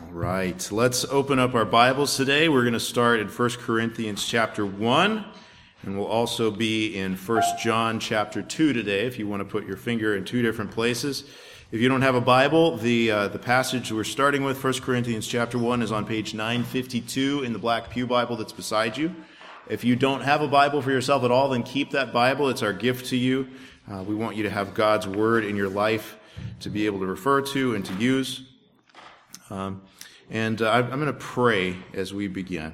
Right. Let's open up our Bibles today. We're going to start in 1 Corinthians chapter 1, and we'll also be in 1 John chapter 2 today, if you want to put your finger in two different places. If you don't have a Bible, the passage we're starting with, 1 Corinthians chapter 1, is on page 952 in the Black Pew Bible that's beside you. If you don't have a Bible for yourself at all, then keep that Bible. It's our gift to you. We want you to have God's Word in your life to be able to refer to and to use. I'm going to pray as we begin.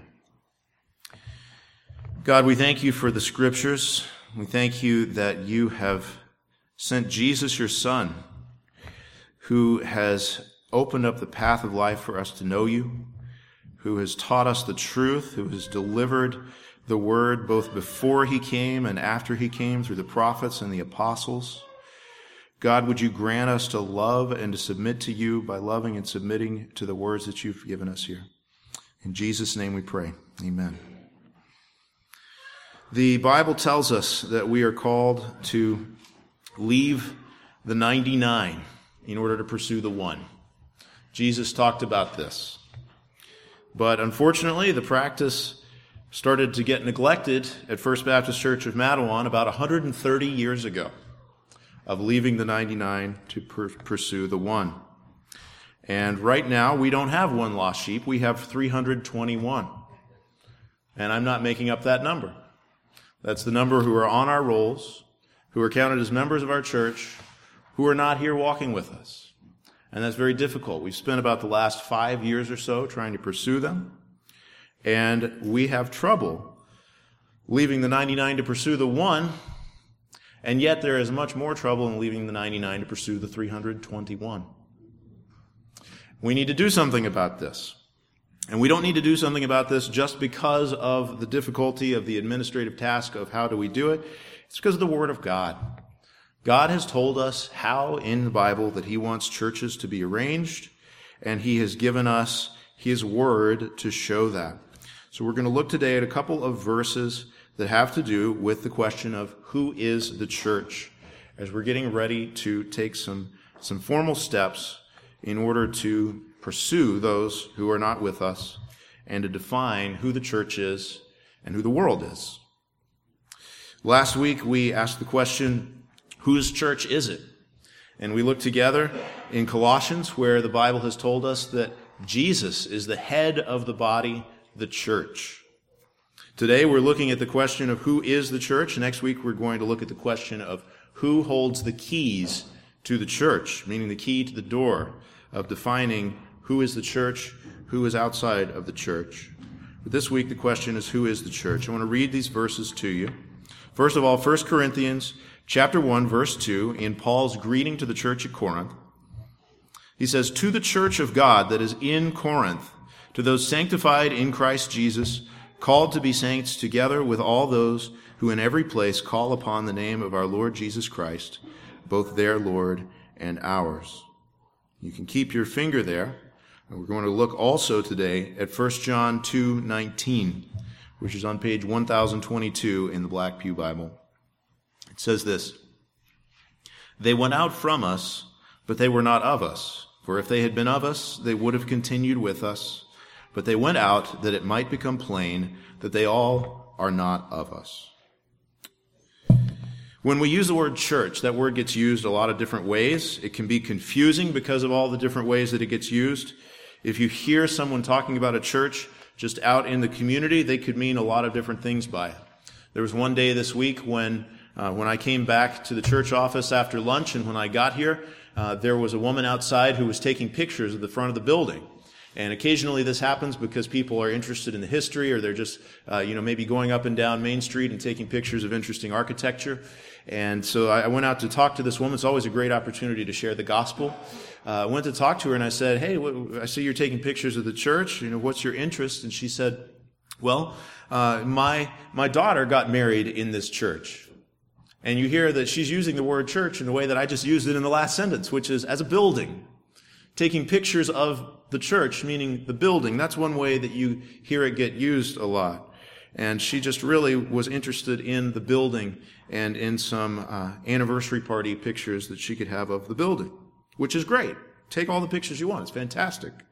God, we thank you for the Scriptures. We thank you that you have sent Jesus, your Son, who has opened up the path of life for us to know you, who has taught us the truth, who has delivered the Word both before he came and after he came through the prophets and the apostles. God, would you grant us to love and to submit to you by loving and submitting to the words that you've given us here. In Jesus' name we pray. Amen. The Bible tells us that we are called to leave the 99 in order to pursue the one. Jesus talked about this. But unfortunately, the practice started to get neglected at First Baptist Church of Mattawan about 130 years ago, of leaving the 99 to pursue the one. And right now, we don't have one lost sheep. We have 321. And I'm not making up that number. That's the number who are on our rolls, who are counted as members of our church, who are not here walking with us. And that's very difficult. We've spent about the last 5 years or so trying to pursue them. And we have trouble leaving the 99 to pursue the one. And yet there is much more trouble in leaving the 99 to pursue the 321. We need to do something about this. And we don't need to do something about this just because of the difficulty of the administrative task of how do we do it. It's because of the Word of God. God has told us how in the Bible that he wants churches to be arranged, and he has given us his Word to show that. So we're going to look today at a couple of verses that have to do with the question of who is the church, as we're getting ready to take some formal steps in order to pursue those who are not with us and to define who the church is and who the world is. Last week we asked the question, whose church is it? And we looked together in Colossians, where the Bible has told us that Jesus is the head of the body, the church. Today we're looking at the question of who is the church. Next week we're going to look at the question of who holds the keys to the church, meaning the key to the door of defining who is the church, who is outside of the church. But this week the question is, who is the church? I want to read these verses to you. First of all, 1 Corinthians chapter 1, verse 2, in Paul's greeting to the church at Corinth. He says, "To the church of God that is in Corinth, to those sanctified in Christ Jesus, called to be saints, together with all those who in every place call upon the name of our Lord Jesus Christ, both their Lord and ours." You can keep your finger there. And we're going to look also today at 1 John 2:19, which is on page 1022 in the Black Pew Bible. It says this, "They went out from us, but they were not of us. For if they had been of us, they would have continued with us. But they went out that it might become plain that they all are not of us." When we use the word church, that word gets used a lot of different ways. It can be confusing because of all the different ways that it gets used. If you hear someone talking about a church just out in the community, they could mean a lot of different things by it. There was one day this week when I came back to the church office after lunch, and when I got here, there was a woman outside who was taking pictures of the front of the building. And occasionally this happens because people are interested in the history, or they're just, maybe going up and down Main Street and taking pictures of interesting architecture. And so I went out to talk to this woman. It's always a great opportunity to share the gospel. I went to talk to her and I said, "Hey, I see you're taking pictures of the church. What's your interest?" And she said, "Well, my daughter got married in this church." And you hear that she's using the word church in the way that I just used it in the last sentence, which is as a building. Taking pictures of the church, meaning the building. That's one way that you hear it get used a lot. And she just really was interested in the building and in some anniversary party pictures that she could have of the building, which is great. Take all the pictures you want. It's fantastic.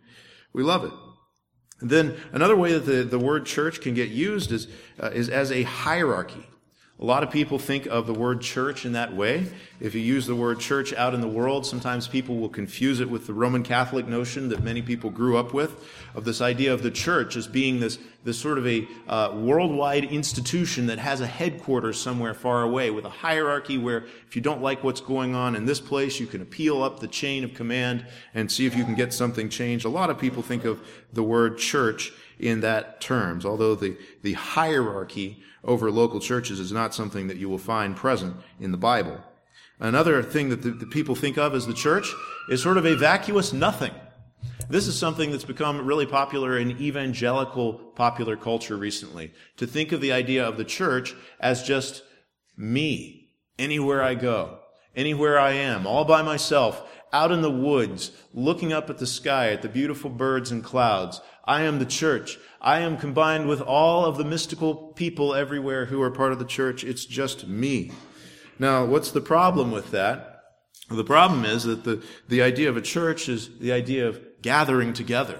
We love it. And then another way that the word church can get used is as a hierarchy. A lot of people think of the word church in that way. If you use the word church out in the world, sometimes people will confuse it with the Roman Catholic notion that many people grew up with, of this idea of the church as being this sort of a worldwide institution that has a headquarters somewhere far away with a hierarchy where if you don't like what's going on in this place, you can appeal up the chain of command and see if you can get something changed. A lot of people think of the word church in that terms, although the hierarchy over local churches is not something that you will find present in the Bible. Another thing that the people think of as the church is sort of a vacuous nothing. This is something that's become really popular in evangelical popular culture recently, to think of the idea of the church as just me, anywhere I go, anywhere I am, all by myself, out in the woods, looking up at the sky, at the beautiful birds and clouds. I am the church. I am combined with all of the mystical people everywhere who are part of the church. It's just me. Now, what's the problem with that? Well, the problem is that the idea of a church is the idea of gathering together.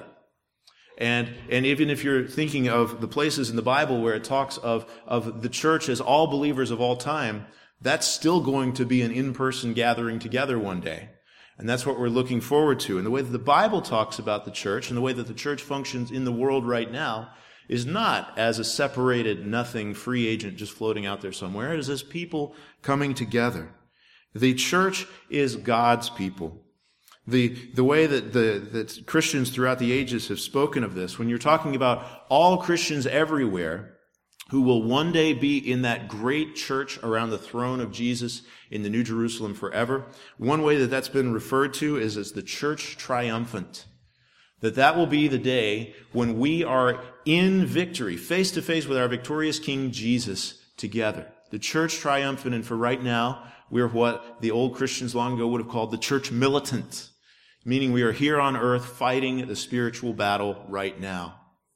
And even if you're thinking of the places in the Bible where it talks of the church as all believers of all time, that's still going to be an in-person gathering together one day. And that's what we're looking forward to. And the way that the Bible talks about the church and the way that the church functions in the world right now is not as a separated, nothing, free agent just floating out there somewhere. It is as people coming together. The church is God's people. The way that Christians throughout the ages have spoken of this, when you're talking about all Christians everywhere who will one day be in that great church around the throne of Jesus in the New Jerusalem forever, one way that that's been referred to is as the church triumphant. That will be the day when we are in victory, face to face with our victorious King Jesus together. The church triumphant, and for right now, we're what the old Christians long ago would have called the church militant, meaning we are here on earth fighting the spiritual battle right now.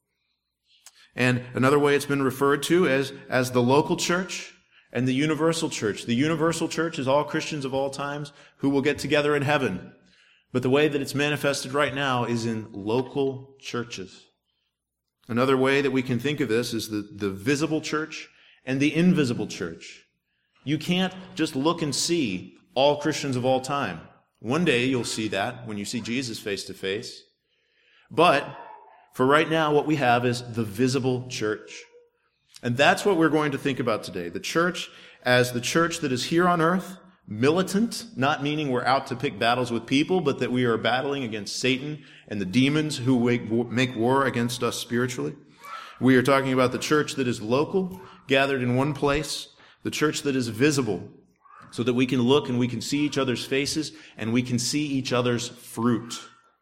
And another way it's been referred to as the local church and the universal church. The universal church is all Christians of all times who will get together in heaven. But the way that it's manifested right now is in local churches. Another way that we can think of this is the visible church and the invisible church. You can't just look and see all Christians of all time. One day you'll see that when you see Jesus face to face. But for right now, what we have is the visible church. And that's what we're going to think about today. The church as the church that is here on earth, militant, not meaning we're out to pick battles with people, but that we are battling against Satan and the demons who make war against us spiritually. We are talking about the church that is local, gathered in one place, the church that is visible, so that we can look and we can see each other's faces and we can see each other's fruit.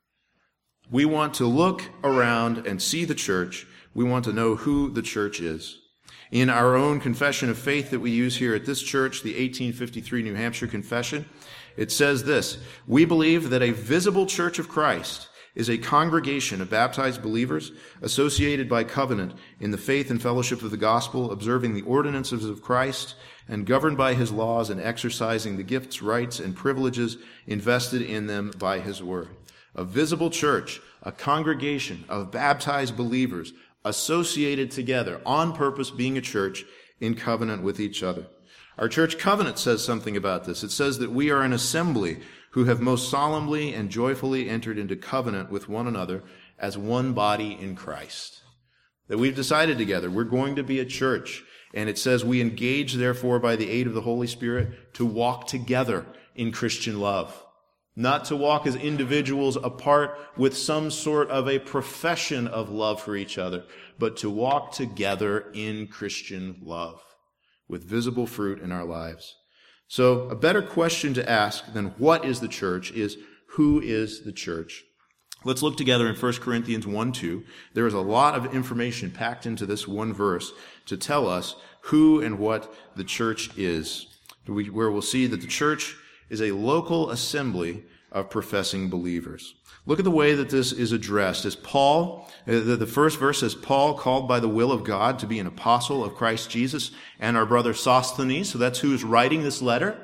We want to look around and see the church. We want to know who the church is. In our own confession of faith that we use here at this church, the 1853 New Hampshire Confession, it says this: we believe that a visible church of Christ is a congregation of baptized believers associated by covenant in the faith and fellowship of the gospel, observing the ordinances of Christ, and governed by his laws and exercising the gifts, rights, and privileges invested in them by his word. A visible church, a congregation of baptized believers associated together on purpose, being a church in covenant with each other. Our church covenant says something about this. It says that we are an assembly who have most solemnly and joyfully entered into covenant with one another as one body in Christ. That we've decided together we're going to be a church. And it says we engage, therefore, by the aid of the Holy Spirit, to walk together in Christian love. Not to walk as individuals apart with some sort of a profession of love for each other, but to walk together in Christian love with visible fruit in our lives. So a better question to ask than what is the church is who is the church? Let's look together in 1 Corinthians 1:2. There is a lot of information packed into this one verse to tell us who and what the church is, where we'll see that the church is a local assembly of professing believers. Look at the way that this is addressed. As Paul, the first verse says, Paul, called by the will of God to be an apostle of Christ Jesus, and our brother Sosthenes, so that's who is writing this letter.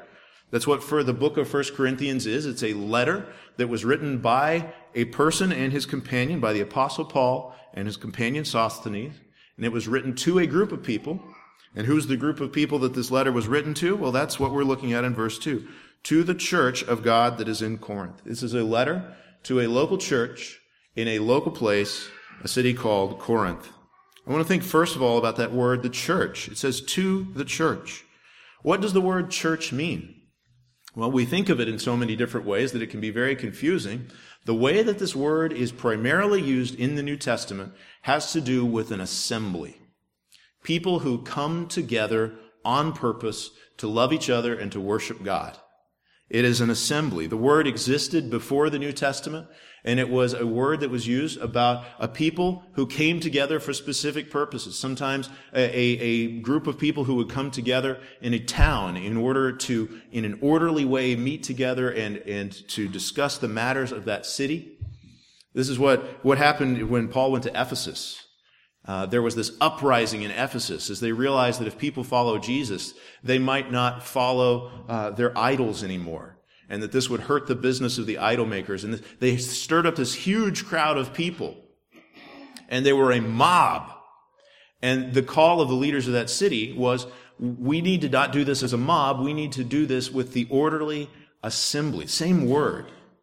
That's what for the book of 1 Corinthians is. It's a letter that was written by a person and his companion, by the Apostle Paul and his companion Sosthenes. And it was written to a group of people. And who's the group of people that this letter was written to? Well, that's what we're looking at in verse 2. To the church of God that is in Corinth. This is a letter to a local church in a local place, a city called Corinth. I want to think first of all about that word, the church. It says to the church. What does the word church mean? Well, we think of it in so many different ways that it can be very confusing. The way that this word is primarily used in the New Testament has to do with an assembly. People who come together on purpose to love each other and to worship God. It is an assembly. The word existed before the New Testament, and it was a word that was used about a people who came together for specific purposes. Sometimes a group of people who would come together in a town in order to, in an orderly way, meet together and to discuss the matters of that city. This is what happened when Paul went to Ephesus. There was this uprising in Ephesus as they realized that if people follow Jesus, they might not follow their idols anymore, and that this would hurt the business of the idol makers. And they stirred up this huge crowd of people, and they were a mob. And the call of the leaders of that city was, we need to not do this as a mob, we need to do this with the orderly assembly. Same word.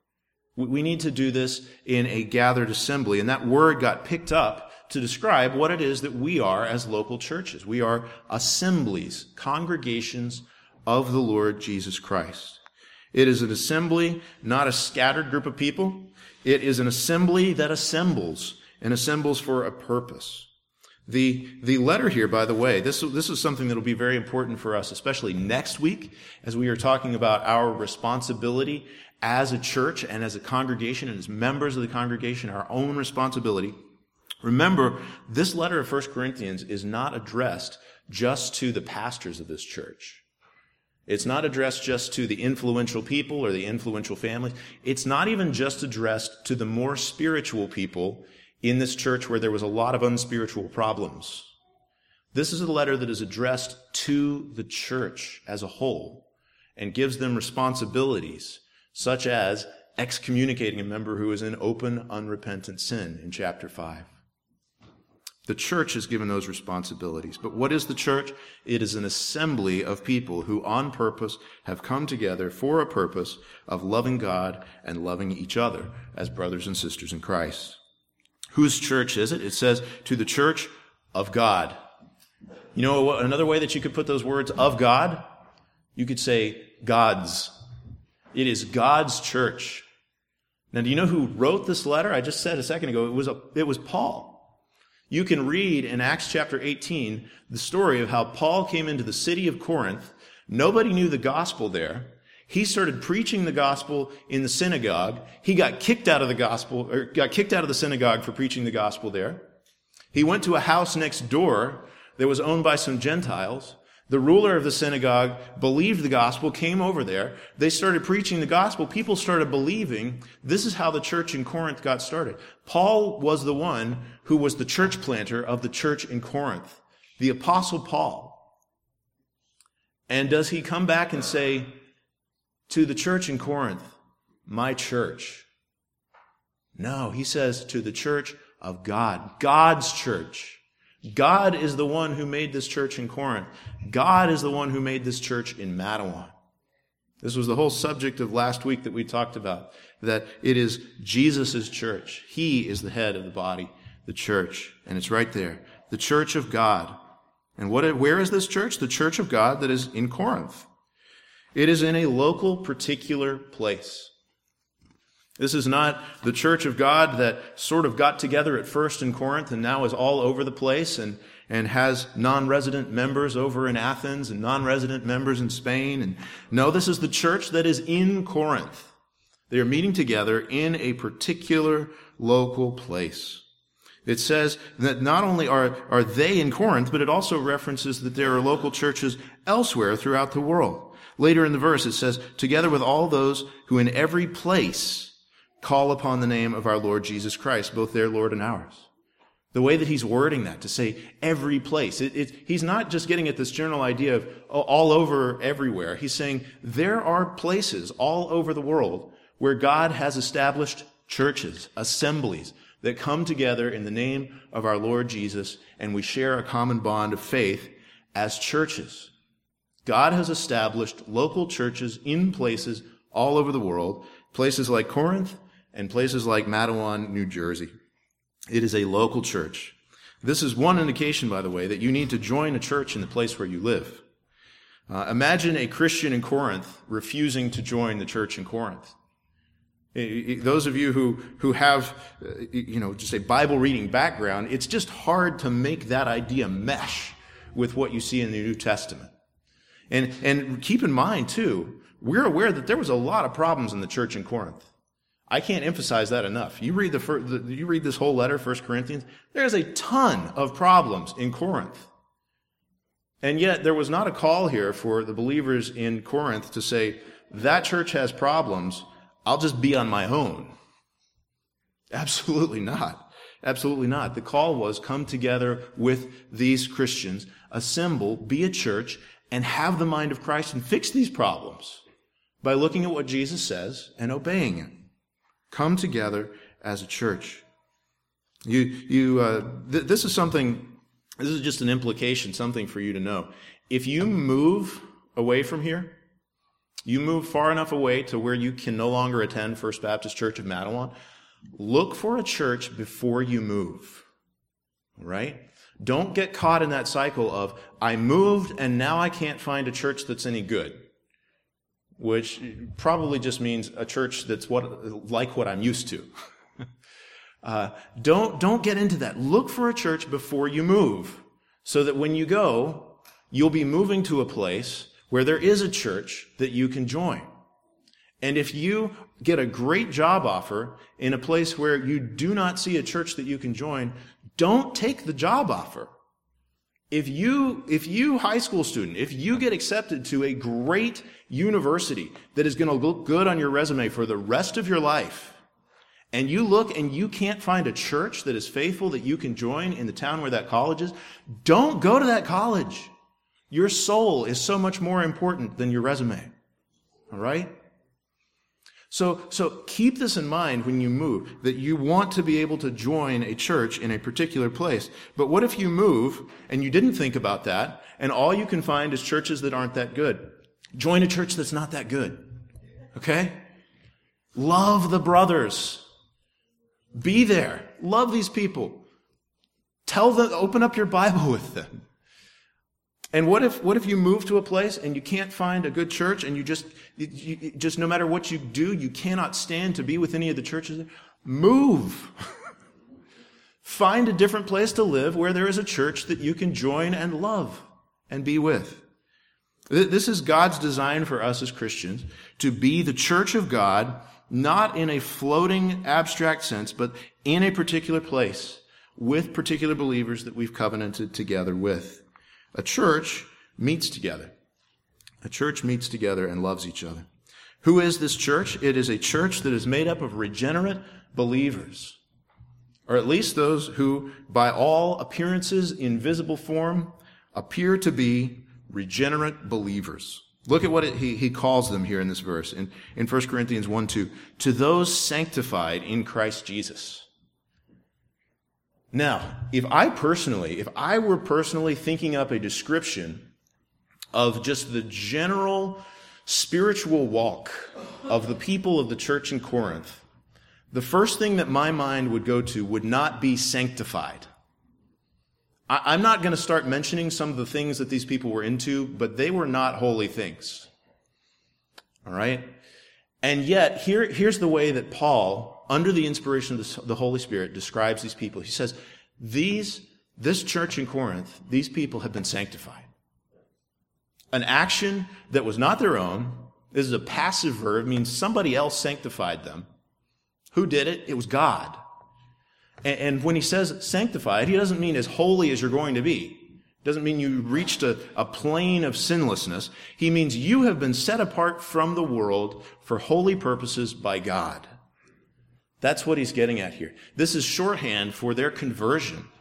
We need to do this in a gathered assembly. And that word got picked up to describe what it is that we are as local churches. We are assemblies, congregations of the Lord Jesus Christ. It is an assembly, not a scattered group of people. It is an assembly that assembles, and assembles for a purpose. The letter here, by the way, this is something that will be very important for us, especially next week, as we are talking about our responsibility as a church and as a congregation and as members of the congregation, our own responsibility. Remember, this letter of 1 Corinthians is not addressed just to the pastors of this church. It's not addressed just to the influential people or the influential families. It's not even just addressed to the more spiritual people in this church where there was a lot of unspiritual problems. This is a letter that is addressed to the church as a whole and gives them responsibilities such as excommunicating a member who is in open, unrepentant sin in chapter 5. The church is given those responsibilities. But what is the church? It is an assembly of people who on purpose have come together for a purpose of loving God and loving each other as brothers and sisters in Christ. Whose church is it? It says to the church of God. You know what, another way that you could put those words, of God? You could say God's. It is God's church. Now, do you know who wrote this letter? I just said a second ago, it was Paul. You can read in Acts chapter 18 the story of how Paul came into the city of Corinth. Nobody knew the gospel there. He started preaching the gospel in the synagogue. He got kicked out of the synagogue for preaching the gospel there. He went to a house next door that was owned by some Gentiles. The ruler of the synagogue believed the gospel, came over there. They started preaching the gospel. People started believing. This is how the church in Corinth got started. Paul was the one who was the church planter of the church in Corinth, the Apostle Paul. And does he come back and say to the church in Corinth, my church? No, he says to the church of God, God's church. God is the one who made this church in Corinth. God is the one who made this church in Madawan. This was the whole subject of last week that we talked about, that it is Jesus' church. He is the head of the body, the church. And it's right there. The church of God. And where is this church? The church of God that is in Corinth. It is in a local, particular place. This is not the church of God that sort of got together at first in Corinth and now is all over the place and has non-resident members over in Athens and non-resident members in Spain. And no, this is the church that is in Corinth. They are meeting together in a particular local place. It says that not only are they in Corinth, but it also references that there are local churches elsewhere throughout the world. Later in the verse it says, together with all those who in every place call upon the name of our Lord Jesus Christ, both their Lord and ours. The way that he's wording that, to say every place. He's not just getting at this general idea of all over, everywhere. He's saying there are places all over the world where God has established churches, assemblies, that come together in the name of our Lord Jesus, and we share a common bond of faith as churches. God has established local churches in places all over the world, places like Corinth and places like Matawan, New Jersey. It is a local church. This is one indication, by the way, that you need to join a church in the place where you live. Imagine a Christian in Corinth refusing to join the church in Corinth. Those of you who have, just a Bible reading background, it's just hard to make that idea mesh with what you see in the New Testament. And keep in mind, too, we're aware that there was a lot of problems in the church in Corinth. I can't emphasize that enough. You read you read this whole letter, 1 Corinthians, there's a ton of problems in Corinth. And yet there was not a call here for the believers in Corinth to say, that church has problems, I'll just be on my own. Absolutely not. Absolutely not. The call was, come together with these Christians, assemble, be a church, and have the mind of Christ and fix these problems by looking at what Jesus says and obeying it. Come together as a church. This is just an implication, something for you to know. If you move away from here, you move far enough away to where you can no longer attend First Baptist Church of Matawan, look for a church before you move. Right? Don't get caught in that cycle of, I moved and now I can't find a church that's any good. Which probably just means a church that's like what I'm used to. Don't get into that. Look for a church before you move, so that when you go, you'll be moving to a place where there is a church that you can join. And if you get a great job offer in a place where you do not see a church that you can join, don't take the job offer. If you high school student, if you get accepted to a great university that is going to look good on your resume for the rest of your life, and you look and you can't find a church that is faithful that you can join in the town where that college is, don't go to that college. Your soul is so much more important than your resume. All right? So keep this in mind when you move, that you want to be able to join a church in a particular place. But what if you move and you didn't think about that, and all you can find is churches that aren't that good? Join a church that's not that good. Okay? Love the brothers. Be there. Love these people. Tell them, open up your Bible with them. And what if you move to a place and you can't find a good church, and you just no matter what you do, you cannot stand to be with any of the churches there? Move. Find a different place to live where there is a church that you can join and love and be with. This is God's design for us as Christians, to be the church of God, not in a floating abstract sense, but in a particular place with particular believers that we've covenanted together with. A church meets together. A church meets together and loves each other. Who is this church? It is a church that is made up of regenerate believers, or at least those who, by all appearances in visible form, appear to be regenerate believers. Look at what he calls them here in this verse, in 1 Corinthians 1:2, to those sanctified in Christ Jesus. Now, if I were personally thinking up a description of just the general spiritual walk of the people of the church in Corinth, the first thing that my mind would go to would not be sanctified. I'm not going to start mentioning some of the things that these people were into, but they were not holy things. All right? And yet, here's the way that Paul, under the inspiration of the Holy Spirit, describes these people. He says, this church in Corinth, these people have been sanctified. An action that was not their own. This is a passive verb, means somebody else sanctified them. Who did it? It was God. And when he says sanctified, he doesn't mean as holy as you're going to be. It doesn't mean you reached a plane of sinlessness. He means you have been set apart from the world for holy purposes by God. That's what he's getting at here. This is shorthand for their conversion.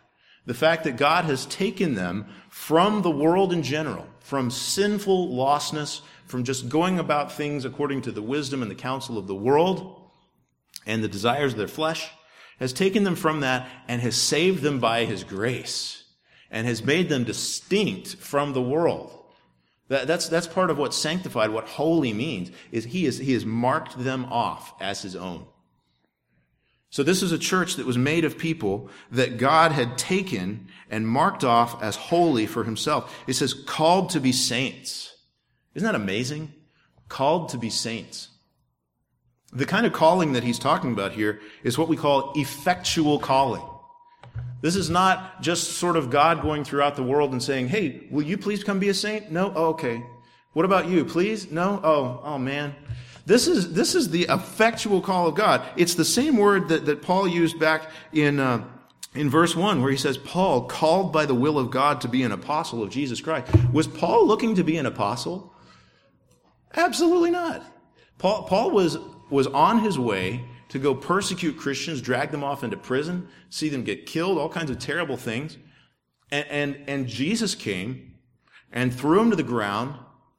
The fact that God has taken them from the world in general, from sinful lostness, from just going about things according to the wisdom and the counsel of the world and the desires of their flesh, has taken them from that and has saved them by his grace and has made them distinct from the world. That's part of what sanctified, what holy means, is he has marked them off as his own. So this is a church that was made of people that God had taken and marked off as holy for himself. It says, called to be saints. Isn't that amazing? Called to be saints. The kind of calling that he's talking about here is what we call effectual calling. This is not just sort of God going throughout the world and saying, hey, will you please come be a saint? No? Oh, okay. What about you? Please? No? Oh man. This is the effectual call of God. It's the same word that Paul used back in verse 1 where he says, Paul, called by the will of God to be an apostle of Jesus Christ. Was Paul looking to be an apostle? Absolutely not. Paul was on his way to go persecute Christians, drag them off into prison, see them get killed, all kinds of terrible things. And Jesus came and threw him to the ground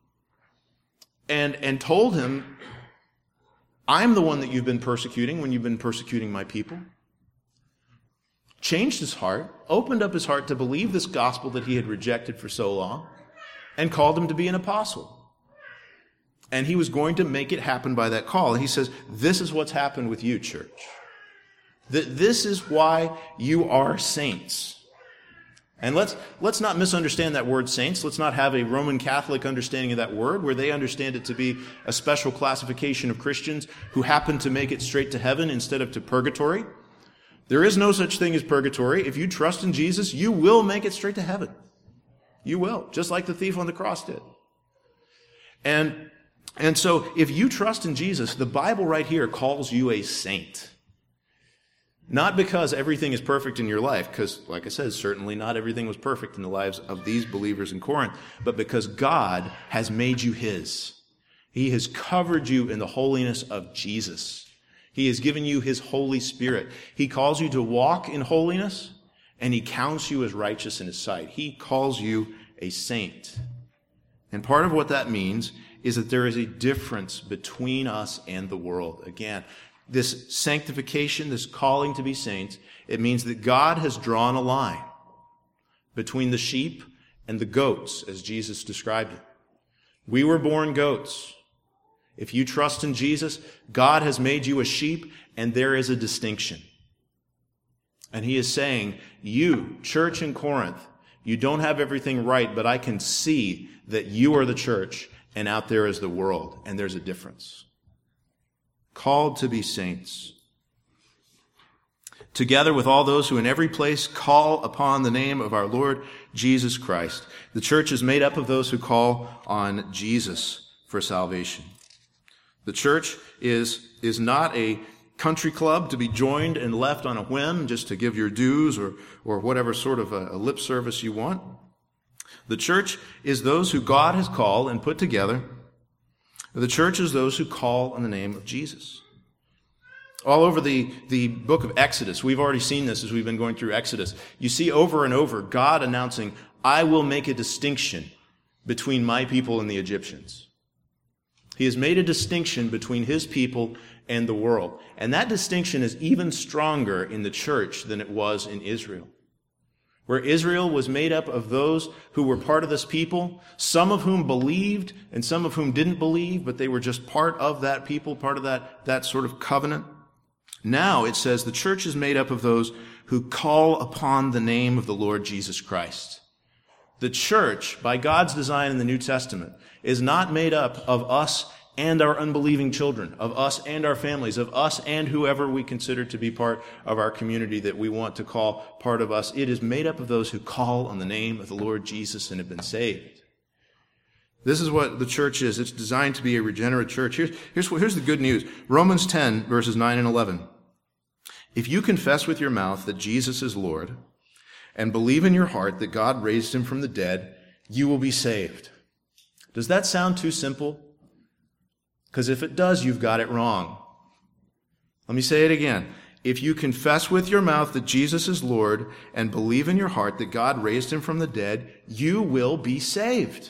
and told him, I'm the one that you've been persecuting when you've been persecuting my people. Changed his heart, opened up his heart to believe this gospel that he had rejected for so long, and called him to be an apostle. And he was going to make it happen by that call. And he says, this is what's happened with you, church. This is why you are saints. And let's not misunderstand that word saints. Let's not have a Roman Catholic understanding of that word where they understand it to be a special classification of Christians who happen to make it straight to heaven instead of to purgatory. There is no such thing as purgatory. If you trust in Jesus, you will make it straight to heaven. You will, just like the thief on the cross did. And so if you trust in Jesus, the Bible right here calls you a saint. Not because everything is perfect in your life, because, like I said, certainly not everything was perfect in the lives of these believers in Corinth, but because God has made you his. He has covered you in the holiness of Jesus. He has given you his Holy Spirit. He calls you to walk in holiness, and he counts you as righteous in his sight. He calls you a saint. And part of what that means is that there is a difference between us and the world. Again, this sanctification, this calling to be saints, it means that God has drawn a line between the sheep and the goats, as Jesus described it. We were born goats. If you trust in Jesus, God has made you a sheep, and there is a distinction. And he is saying, you, church in Corinth, you don't have everything right, but I can see that you are the church, and out there is the world, and there's a difference. Called to be saints. Together with all those who in every place call upon the name of our Lord Jesus Christ. The church is made up of those who call on Jesus for salvation. The church is not a country club to be joined and left on a whim just to give your dues or whatever sort of a lip service you want. The church is those who God has called and put together. The church is those who call on the name of Jesus. All over the book of Exodus, we've already seen this as we've been going through Exodus. You see over and over God announcing, I will make a distinction between my people and the Egyptians. He has made a distinction between his people and the world. And that distinction is even stronger in the church than it was in Israel. Where Israel was made up of those who were part of this people, some of whom believed and some of whom didn't believe, but they were just part of that people, part of that sort of covenant. Now it says the church is made up of those who call upon the name of the Lord Jesus Christ. The church, by God's design in the New Testament, is not made up of us and our unbelieving children, of us and our families, of us and whoever we consider to be part of our community that we want to call part of us. It is made up of those who call on the name of the Lord Jesus and have been saved. This is what the church is. It's designed to be a regenerate church. Here's the good news. Romans 10, verses 9 and 11. If you confess with your mouth that Jesus is Lord and believe in your heart that God raised him from the dead, you will be saved. Does that sound too simple? Because if it does, you've got it wrong. Let me say it again. if you confess with your mouth that Jesus is Lord and believe in your heart that God raised him from the dead, you will be saved.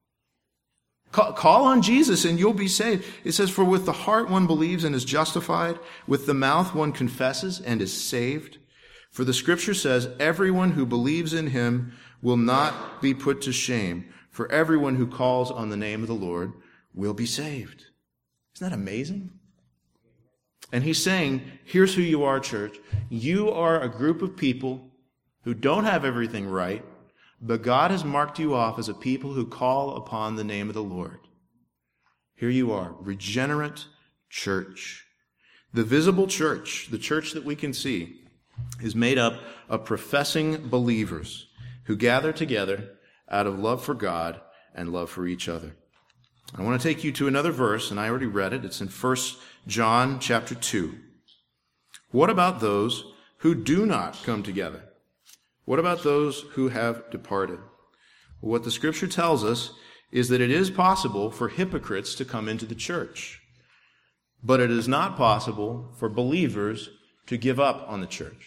Call on Jesus and you'll be saved. It says, for with the heart one believes and is justified. With the mouth one confesses and is saved. For the scripture says, everyone who believes in him will not be put to shame. For everyone who calls on the name of the Lord will be saved. Isn't that amazing? And he's saying, here's who you are, church. You are a group of people who don't have everything right, but God has marked you off as a people who call upon the name of the Lord. Here you are, regenerate church. The visible church, the church that we can see, is made up of professing believers who gather together out of love for God and love for each other. I want to take you to another verse, and I already read it. It's in 1 John chapter 2. What about those who do not come together? What about those who have departed? What the scripture tells us is that it is possible for hypocrites to come into the church, but it is not possible for believers to give up on the church.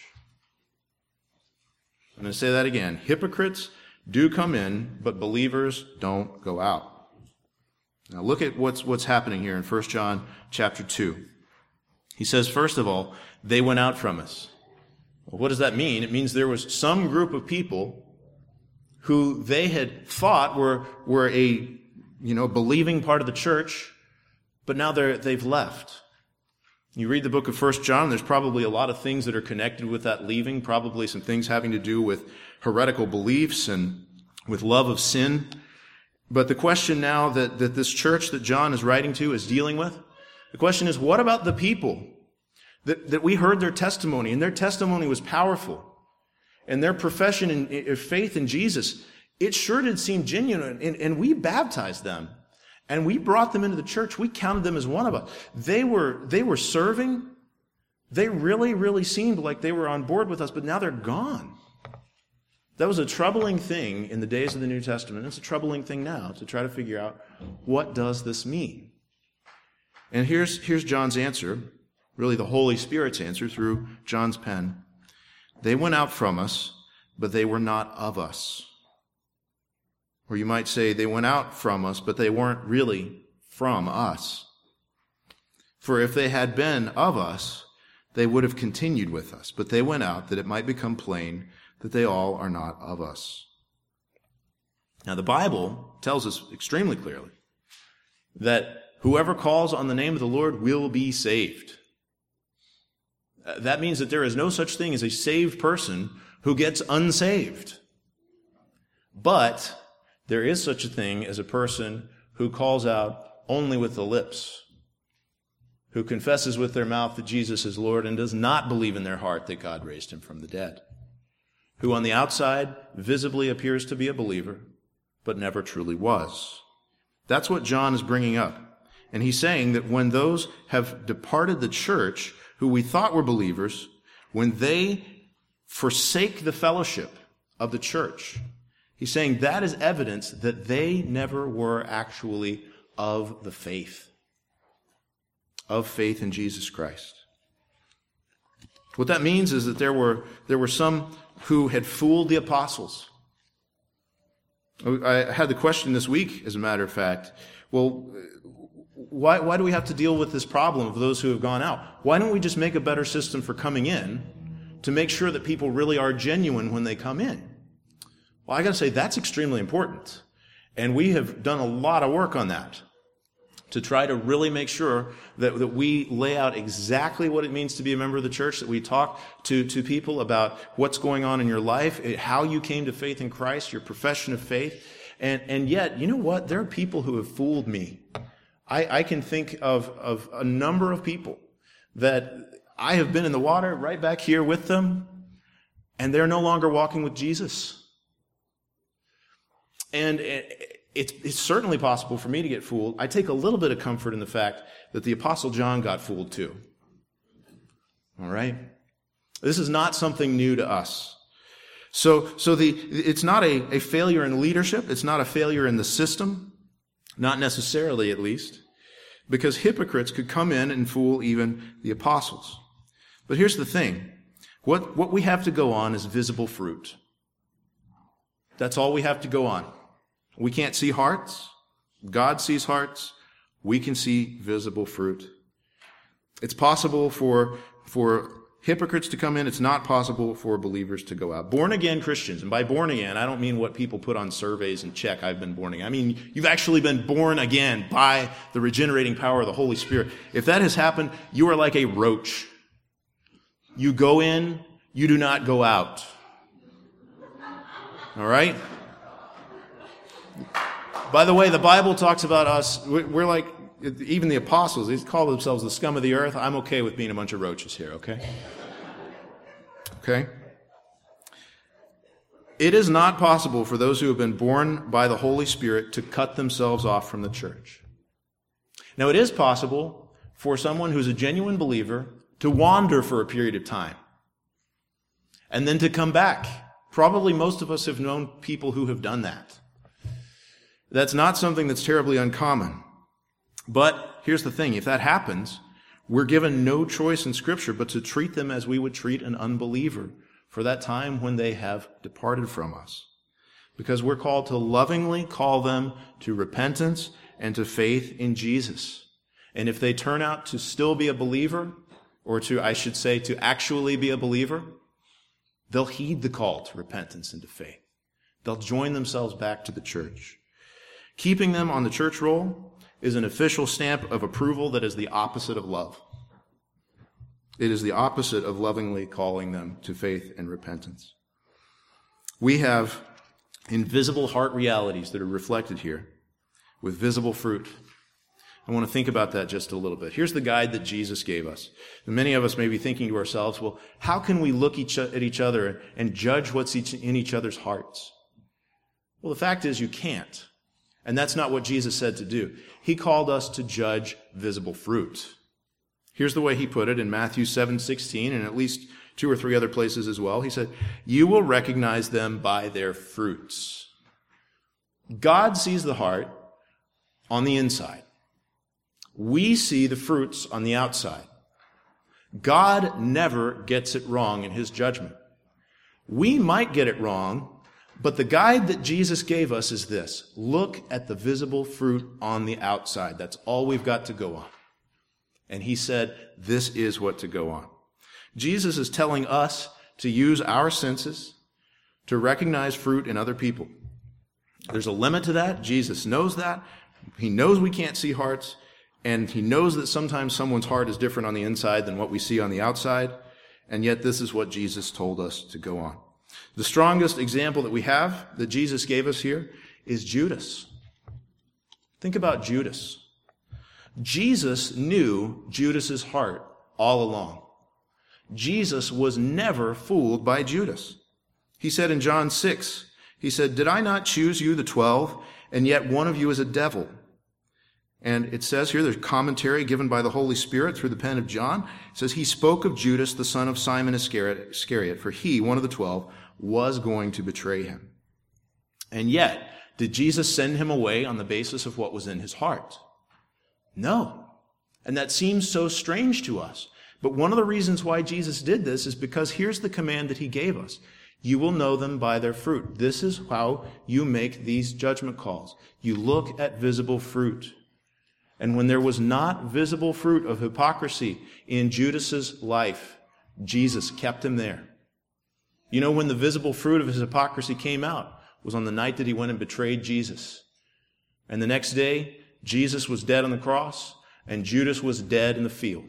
I'm going to say that again. Hypocrites do come in, but believers don't go out. Now look at what's happening here in 1 John chapter 2. He says, first of all, they went out from us. Well, what does that mean? It means there was some group of people who they had thought were a believing part of the church, but now they've left. You read the book of 1 John, there's probably a lot of things that are connected with that leaving, probably some things having to do with heretical beliefs and with love of sin. But the question now that this church that John is writing to is dealing with, the question is, what about the people that we heard their testimony, and their testimony was powerful, and their profession of faith in Jesus, it sure did seem genuine, and we baptized them, and we brought them into the church. We counted them as one of us. They were serving. They really, really seemed like they were on board with us, but now they're gone. That was a troubling thing in the days of the New Testament. It's a troubling thing now to try to figure out, what does this mean? And here's John's answer, really the Holy Spirit's answer through John's pen. They went out from us, but they were not of us. Or you might say they went out from us, but they weren't really from us. For if they had been of us, they would have continued with us. But they went out that it might become plain that they all are not of us. Now the Bible tells us extremely clearly that whoever calls on the name of the Lord will be saved. That means that there is no such thing as a saved person who gets unsaved. But there is such a thing as a person who calls out only with the lips, who confesses with their mouth that Jesus is Lord and does not believe in their heart that God raised him from the dead, who on the outside visibly appears to be a believer, but never truly was. That's what John is bringing up. And he's saying that when those have departed the church, who we thought were believers, when they forsake the fellowship of the church, he's saying that is evidence that they never were actually of the faith, of faith in Jesus Christ. What that means is that there were some who had fooled the apostles. I had the question this week, as a matter of fact, well, why do we have to deal with this problem of those who have gone out? Why don't we just make a better system for coming in to make sure that people really are genuine when they come in? Well, I got to say, that's extremely important. And we have done a lot of work on that to try to really make sure that we lay out exactly what it means to be a member of the church, that we talk to people about what's going on in your life, how you came to faith in Christ, your profession of faith. And yet, you know what? There are people who have fooled me. I can think of a number of people that I have been in the water right back here with them, and they're no longer walking with Jesus. And it's certainly possible for me to get fooled. I take a little bit of comfort in the fact that the Apostle John got fooled too. All right? This is not something new to us. So it's not a failure in leadership. It's not a failure in the system. Not necessarily, at least. Because hypocrites could come in and fool even the apostles. But here's the thing. What we have to go on is visible fruit. That's all we have to go on. We can't see hearts. God sees hearts. We can see visible fruit. It's possible for hypocrites to come in. It's not possible for believers to go out. Born again Christians, and by born again, I don't mean what people put on surveys and check, I've been born again. I mean, you've actually been born again by the regenerating power of the Holy Spirit. If that has happened, you are like a roach. You go in, you do not go out. All right? By the way, the Bible talks about us, we're like, even the apostles, they call themselves the scum of the earth. I'm okay with being a bunch of roaches here, okay? Okay? It is not possible for those who have been born by the Holy Spirit to cut themselves off from the church. Now, it is possible for someone who's a genuine believer to wander for a period of time and then to come back. Probably most of us have known people who have done that. That's not something that's terribly uncommon. But here's the thing. If that happens, we're given no choice in Scripture but to treat them as we would treat an unbeliever for that time when they have departed from us. Because we're called to lovingly call them to repentance and to faith in Jesus. And if they turn out to still be a believer, or to actually be a believer, they'll heed the call to repentance and to faith. They'll join themselves back to the church. Keeping them on the church roll is an official stamp of approval that is the opposite of love. It is the opposite of lovingly calling them to faith and repentance. We have invisible heart realities that are reflected here with visible fruit. I want to think about that just a little bit. Here's the guide that Jesus gave us. And many of us may be thinking to ourselves, well, how can we look at each other and judge what's in each other's hearts? Well, the fact is you can't. And that's not what Jesus said to do. He called us to judge visible fruit. Here's the way he put it in Matthew 7:16, and at least 2 or 3 other places as well. He said, "You will recognize them by their fruits." God sees the heart on the inside. We see the fruits on the outside. God never gets it wrong in his judgment. We might get it wrong, but the guide that Jesus gave us is this. Look at the visible fruit on the outside. That's all we've got to go on. And he said, this is what to go on. Jesus is telling us to use our senses to recognize fruit in other people. There's a limit to that. Jesus knows that. He knows we can't see hearts. And he knows that sometimes someone's heart is different on the inside than what we see on the outside. And yet this is what Jesus told us to go on. The strongest example that we have that Jesus gave us here is Judas. Think about Judas. Jesus knew Judas's heart all along. Jesus was never fooled by Judas. He said in John 6, he said, "Did I not choose you, the 12, and yet one of you is a devil?" And it says here, there's commentary given by the Holy Spirit through the pen of John. It says, he spoke of Judas, the son of Simon Iscariot, for he, one of the 12, was going to betray him. And yet, did Jesus send him away on the basis of what was in his heart? No. And that seems so strange to us. But one of the reasons why Jesus did this is because here's the command that he gave us. You will know them by their fruit. This is how you make these judgment calls. You look at visible fruit. And when there was not visible fruit of hypocrisy in Judas's life, Jesus kept him there. You know when the visible fruit of his hypocrisy came out was on the night that he went and betrayed Jesus. And the next day, Jesus was dead on the cross, and Judas was dead in the field.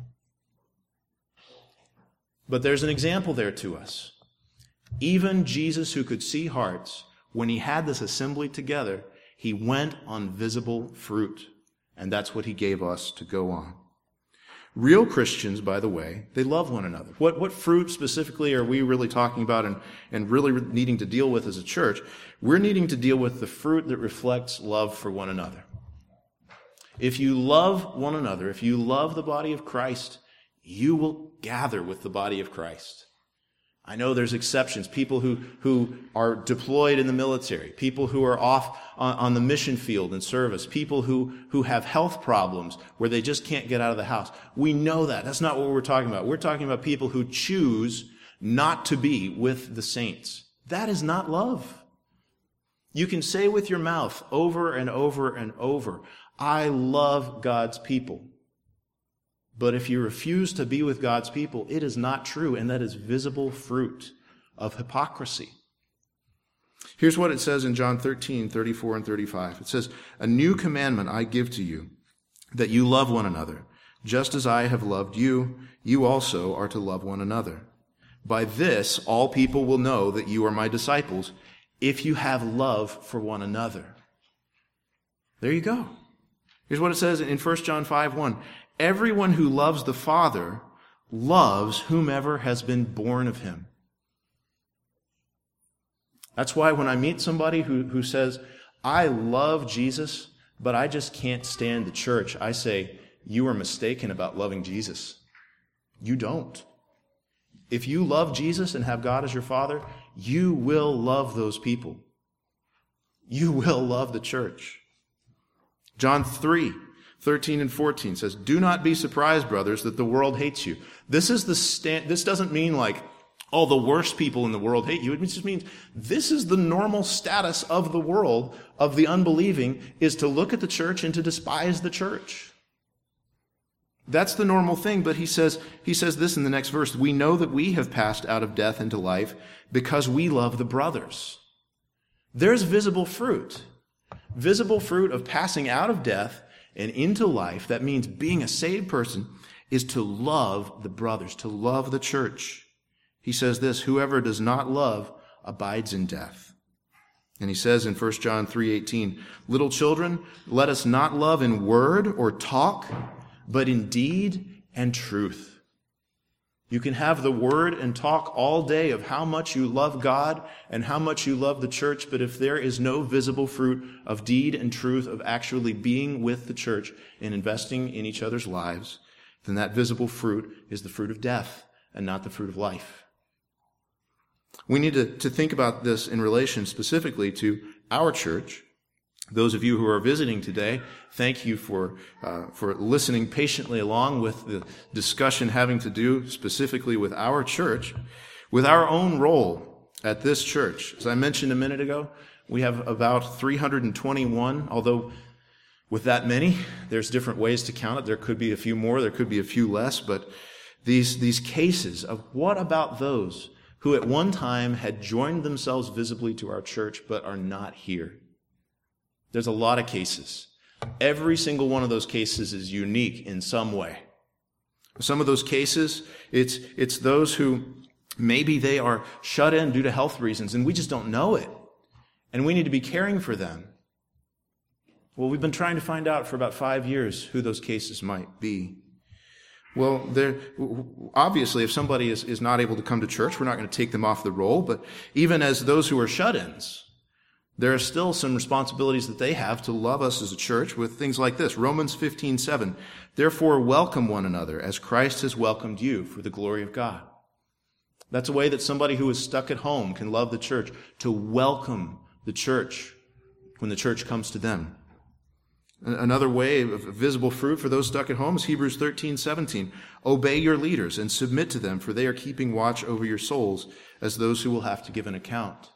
But there's an example there to us. Even Jesus, who could see hearts, when he had this assembly together, he went on visible fruit. And that's what he gave us to go on. Real Christians, by the way, they love one another. What fruit specifically are we really talking about and really needing to deal with as a church? We're needing to deal with the fruit that reflects love for one another. If you love one another, if you love the body of Christ, you will gather with the body of Christ. I know there's exceptions. People who are deployed in the military, people who are off on the mission field in service, people who have health problems where they just can't get out of the house. We know that. That's not what we're talking about. We're talking about people who choose not to be with the saints. That is not love. You can say with your mouth over and over and over, I love God's people. But if you refuse to be with God's people, it is not true, and that is visible fruit of hypocrisy. Here's what it says in John 13:34 and 35. It says, a new commandment I give to you, that you love one another. Just as I have loved you, you also are to love one another. By this, all people will know that you are my disciples, if you have love for one another. There you go. Here's what it says in 1 John 5:1. Everyone who loves the Father loves whomever has been born of him. That's why when I meet somebody who says, I love Jesus, but I just can't stand the church, I say, you are mistaken about loving Jesus. You don't. If you love Jesus and have God as your Father, you will love those people. You will love the church. John 3:13 and 14 says, do not be surprised, brothers, that the world hates you. This doesn't mean like, all the worst people in the world hate you. It just means this is the normal status of the world, of the unbelieving, is to look at the church and to despise the church. That's the normal thing, but he says this in the next verse, we know that we have passed out of death into life because we love the brothers. There's visible fruit of passing out of death and into life. That means being a saved person is to love the brothers, to love the church. He says this, whoever does not love abides in death. And he says in 1 John 3:18, little children, let us not love in word or talk, but in deed and truth. You can have the word and talk all day of how much you love God and how much you love the church, but if there is no visible fruit of deed and truth, of actually being with the church and investing in each other's lives, then that visible fruit is the fruit of death and not the fruit of life. We need to think about this in relation specifically to our church. Those of you who are visiting today, thank you for listening patiently along with the discussion having to do specifically with our church, with our own role at this church. As I mentioned a minute ago, we have about 321, although with that many, there's different ways to count it. There could be a few more, there could be a few less, but these cases of what about those who at one time had joined themselves visibly to our church but are not here? There's a lot of cases. Every single one of those cases is unique in some way. Some of those cases, it's those who maybe they are shut in due to health reasons and we just don't know it. And we need to be caring for them. Well, we've been trying to find out for about 5 years who those cases might be. Well, obviously, if somebody is not able to come to church, we're not going to take them off the roll. But even as those who are shut-ins, there are still some responsibilities that they have to love us as a church with things like this. Romans 15:7. Therefore, welcome one another as Christ has welcomed you for the glory of God. That's a way that somebody who is stuck at home can love the church, to welcome the church when the church comes to them. Another way of visible fruit for those stuck at home is Hebrews 13:17. Obey your leaders and submit to them, for they are keeping watch over your souls as those who will have to give an account.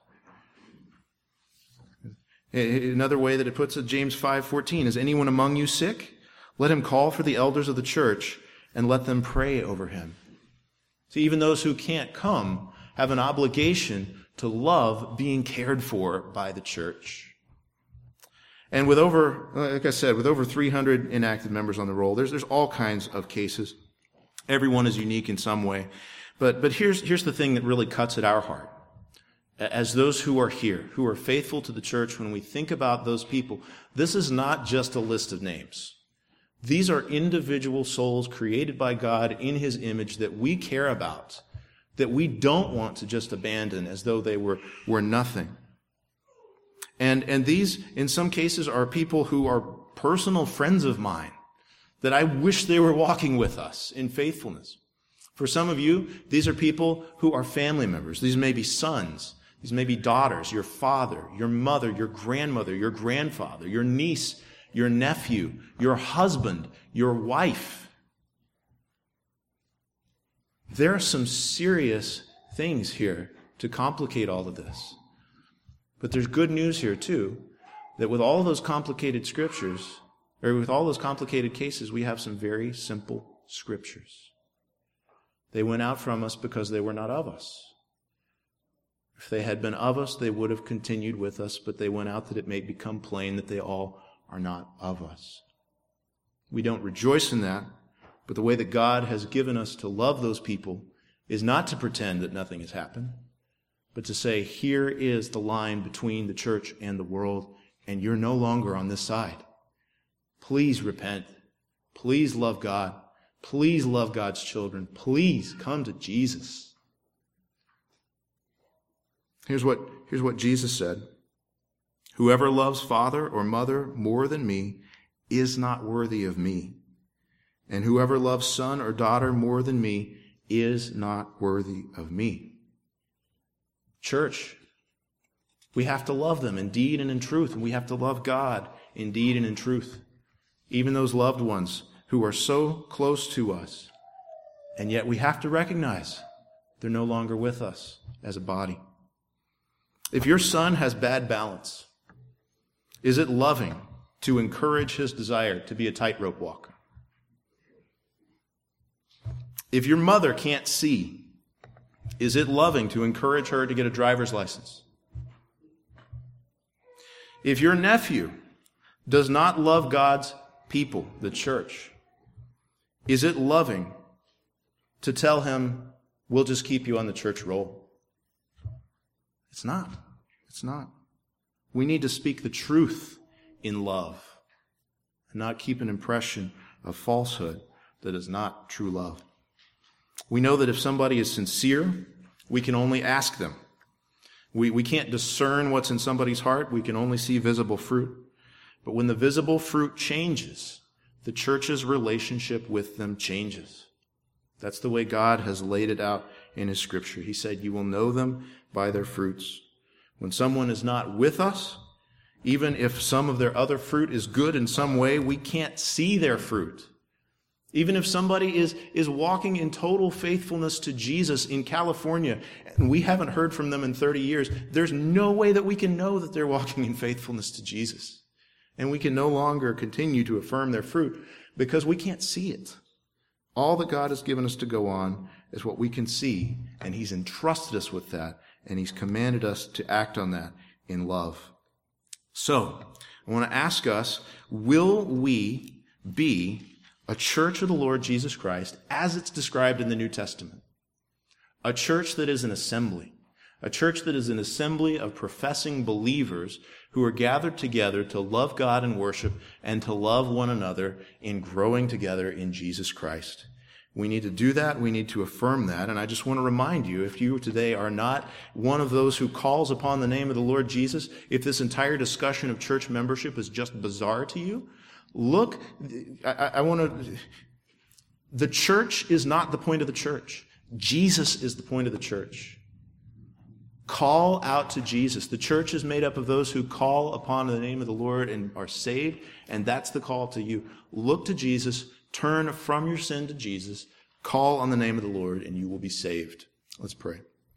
Another way that it puts it, James 5:14, is anyone among you sick? Let him call for the elders of the church and let them pray over him. See, even those who can't come have an obligation to love being cared for by the church. And with like I said, with over 300 inactive members on the roll, there's all kinds of cases. Everyone is unique in some way. But here's the thing that really cuts at our heart. As those who are here, who are faithful to the church, when we think about those people, this is not just a list of names. These are individual souls created by God in His image that we care about, that we don't want to just abandon as though they were nothing. And these, in some cases, are people who are personal friends of mine, that I wish they were walking with us in faithfulness. For some of you, these are people who are family members. These may be sons. These may be daughters, your father, your mother, your grandmother, your grandfather, your niece, your nephew, your husband, your wife. There are some serious things here to complicate all of this. But there's good news here too, that with all those complicated scriptures, or with all those complicated cases, we have some very simple scriptures. They went out from us because they were not of us. If they had been of us, they would have continued with us, but they went out that it may become plain that they all are not of us. We don't rejoice in that, but the way that God has given us to love those people is not to pretend that nothing has happened, but to say, here is the line between the church and the world, and you're no longer on this side. Please repent. Please love God. Please love God's children. Please come to Jesus. Here's what Jesus said. Whoever loves father or mother more than me is not worthy of me. And whoever loves son or daughter more than me is not worthy of me. Church, we have to love them in deed and in truth, and we have to love God in deed and in truth. Even those loved ones who are so close to us, and yet we have to recognize they're no longer with us as a body. If your son has bad balance, is it loving to encourage his desire to be a tightrope walker? If your mother can't see, is it loving to encourage her to get a driver's license? If your nephew does not love God's people, the church, is it loving to tell him, we'll just keep you on the church roll? It's not. It's not. We need to speak the truth in love and not keep an impression of falsehood that is not true love. We know that if somebody is sincere, we can only ask them. We can't discern what's in somebody's heart. We can only see visible fruit. But when the visible fruit changes, the church's relationship with them changes. That's the way God has laid it out in His Scripture. He said, you will know them by their fruits. When someone is not with us, even if some of their other fruit is good in some way, we can't see their fruit. Even if somebody is walking in total faithfulness to Jesus in California, and we haven't heard from them in 30 years, there's no way that we can know that they're walking in faithfulness to Jesus. And we can no longer continue to affirm their fruit because we can't see it. All that God has given us to go on is what we can see, and He's entrusted us with that, and He's commanded us to act on that in love. So, I want to ask us, will we be a church of the Lord Jesus Christ as it's described in the New Testament? A church that is an assembly. A church that is an assembly of professing believers who are gathered together to love God and worship and to love one another in growing together in Jesus Christ. We need to do that. We need to affirm that. And I just want to remind you, if you today are not one of those who calls upon the name of the Lord Jesus, if this entire discussion of church membership is just bizarre to you, look, the church is not the point of the church. Jesus is the point of the church. Call out to Jesus. The church is made up of those who call upon the name of the Lord and are saved, and that's the call to you. Look to Jesus, turn from your sin to Jesus, call on the name of the Lord, and you will be saved. Let's pray.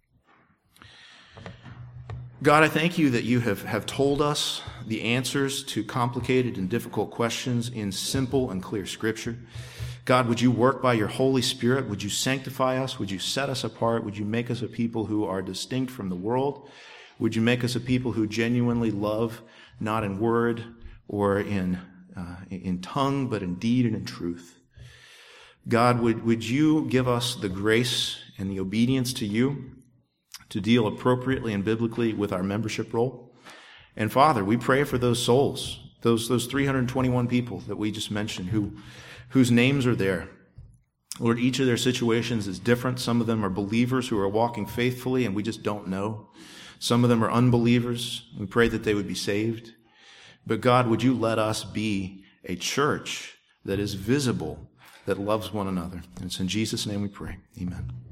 God, I thank you that you have told us the answers to complicated and difficult questions in simple and clear Scripture. God, would you work by your Holy Spirit? Would you sanctify us? Would you set us apart? Would you make us a people who are distinct from the world? Would you make us a people who genuinely love, not in word or in tongue, but in deed and in truth? God, would you give us the grace and the obedience to you to deal appropriately and biblically with our membership role? And Father, we pray for those souls, those 321 people that we just mentioned whose names are there. Lord, each of their situations is different. Some of them are believers who are walking faithfully and we just don't know. Some of them are unbelievers. We pray that they would be saved. But God, would you let us be a church that is visible that loves one another. And it's in Jesus' name we pray. Amen.